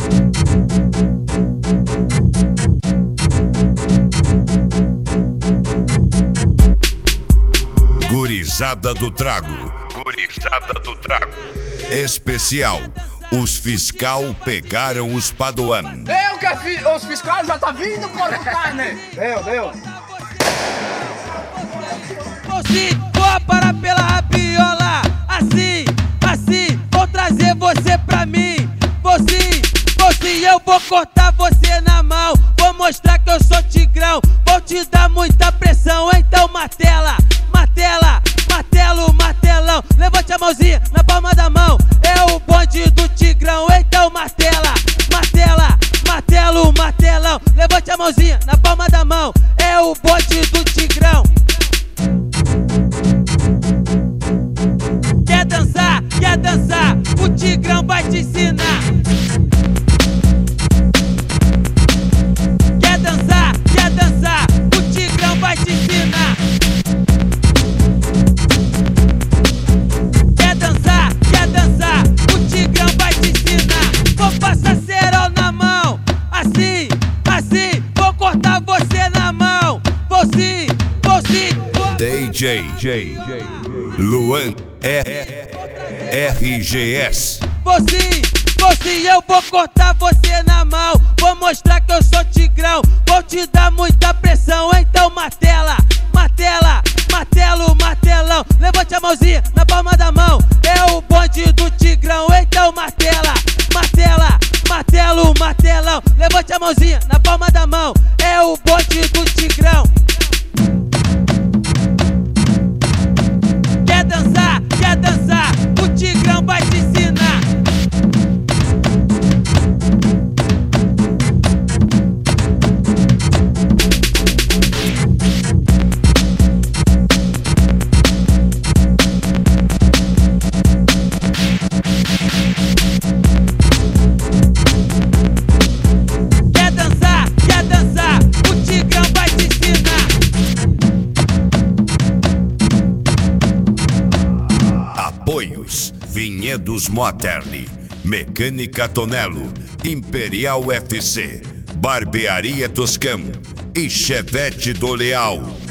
Gurizada do Trago. Gurizada do Trago. Especial. Os fiscal pegaram os Paduan. Os fiscais já tá vindo, porco carne. Deu. Você vou parar pela rabiola. Assim, vou trazer você pra mim. Você, eu vou cortar você na mão. Vou mostrar que eu sou tigrão. Vou te dar muita pressão, então martelo, martelão. Levante a mãozinha na palma da mão. É o bonde do tigrão, então martelão. Levante a mãozinha na palma da mão. É o bonde do tigrão. Quer dançar? O tigrão vai te ensinar. Quer dançar? O tigrão vai te ensinar. Quer dançar? O tigrão vai te ensinar. Vou passar cerol na mão, assim, vou cortar você na mão. Você. DJ Luan RGS. Você, eu vou cortar você na mão. Vou mostrar que eu sou tigrão. Vou te dar muita pressão, então martelão. Levante a mãozinha na palma da mão. É o bonde do tigrão, então martelão. Levante a mãozinha na palma da mão. É o bonde do tigrão. Quer dançar? O tigrão vai te ensinar. Quer dançar? O tigrão vai te ensinar. Apoios: Vinhedos Modern, Mecânica Tonelo, Imperial FC, Barbearia Toscão e Chevette do Leal.